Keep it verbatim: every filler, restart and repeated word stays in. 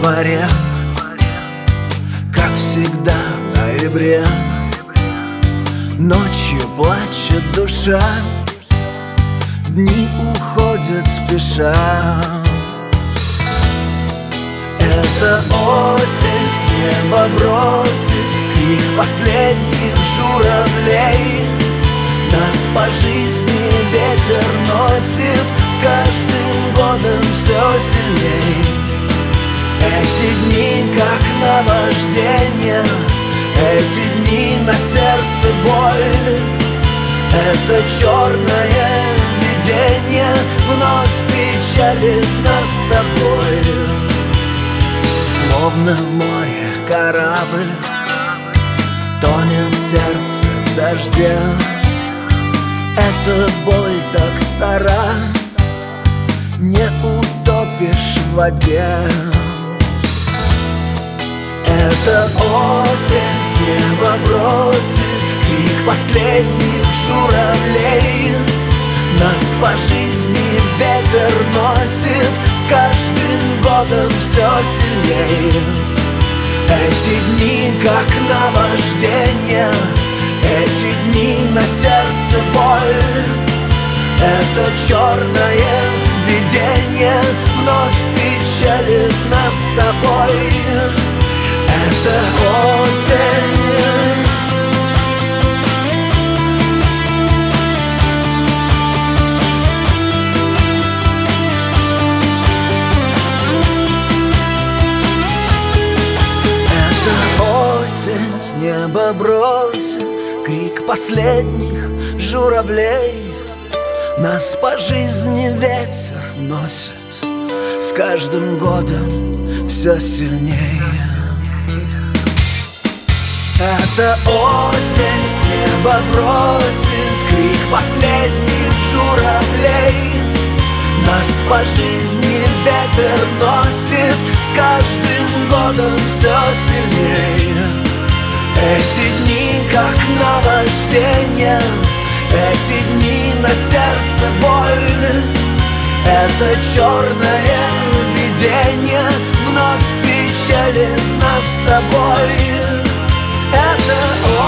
дворе, как всегда в ноябре, ночью плачет душа, дни уходят спеша. Это осень с неба бросит крик последних журавлей. Нас по жизни ветер носит, с каждым годом все сильней. Эти дни как наваждение, эти дни на сердце боль. Это черное видение вновь печалит нас с тобой. Словно в море корабль, тонет сердце в дожде. Эта боль так стара, не утопишь в воде. Это осень с неба бросит крик последних журавлей. Нас по жизни ветер носит, с каждым годом все сильнее. Эти дни как наваждение, эти дни на сердце боль. Это черное видение вновь печалит нас с тобой. Это осень. Осень с неба бросит крик последних журавлей. Нас по жизни ветер носит, с каждым годом все сильнее. Это осень с неба бросит крик последних журавлей. Нас по жизни ветер носит, с каждым годом все сильнее. Эти дни как наваждение, эти дни на сердце боль. Это черное видение вновь печалит нас с тобой. Это